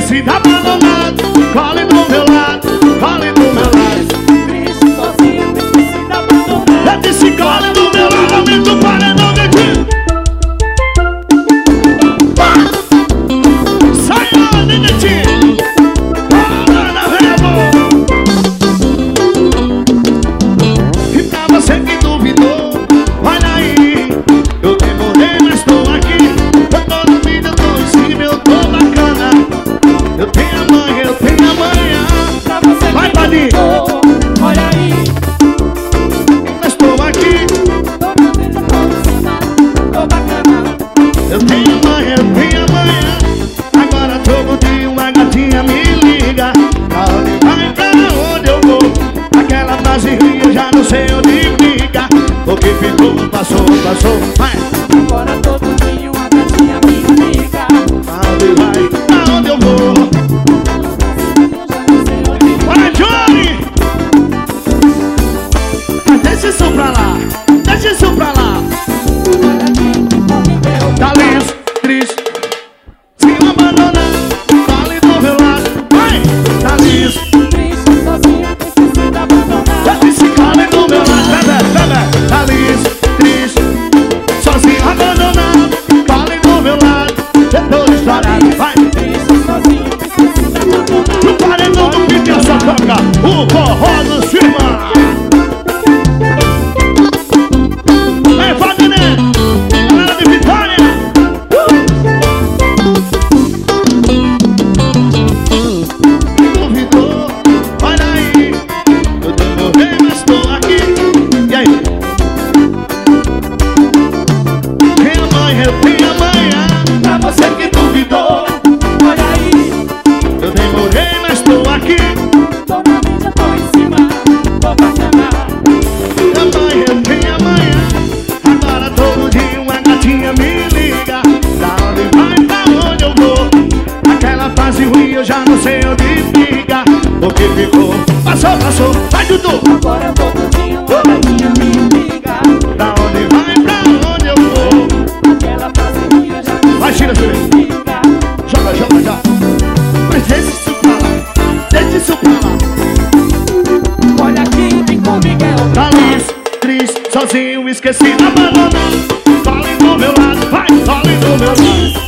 esquecido, abandonado. Cole do meu lado, cole do meu lado. Triste, sozinho, esquecido, abandonado. Eu disse cole do meu lado, aumenta o paredão de ti. Sai lá, neguinho. Bora na rebo. E pra você que duvidou, olha aí, eu demorei, mas tô aqui. Eu tô no vídeo, eu tô em cima, eu tô bacana. Eu tenho amanhã, eu tenho amanhã. Pra você Vai, que Padinho. duvidou, olha aí. Mas tô aqui, Tô no vídeo, tô em cima, tô bacana. eu tenho amanhã, eu tenho amanhã. Agora todo dia uma gatinha me liga. Pra onde vai, pra onde eu vou? Aquela frase ruim eu já não sei onde fica. O que ficou, passou, passou. Vai, Agora todo dia uma gatinha me liga. pra onde vai, pra onde eu vou? Bora, Johnny! Mas deixa isso pra lá, deixa isso pra lá. Tá liso, triste, se abandonar, fale do meu lado. Vai, tá liso. Triste, sozinho, esquecido, abandonado. Já disse cale do meu lado, bebê, tá liso, triste, sozinho, abandonado, cale do meu lado, eu tô estourado, vai. Triste, sozinho, esquecido, abandonado. No paredão do Pique só toca o forró do Silva. Ei, Wagner, galera de Vitória. Duvidou, olha aí, eu demorei, mas tô aqui. E aí? Tem amanhã, eu tenho amanhã. Pra você que duvidou, olha aí. Eu demorei, mas tô aqui. Tô na mídia, tô em cima, tô bacana. Amanhã, eu tenho amanhã. Agora todo dia uma gatinha me liga. Da onde vai, pra onde eu vou? Aquela fase ruim eu já não sei onde fica. O que ficou, passou, passou. Vai, Dudu! Agora todo dia uma gatinha me liga. Da onde vai, pra onde eu vou? Aquela frase minha já não Vai, tira, tira. fica. Joga, joga, joga. Mas deixa isso pra lá, deixa isso pra lá. Olha aqui, vem comigo, é o Tá liso, triste, sozinho, esquecido, abandonado. Fale do meu lado, vai, fale do meu lado.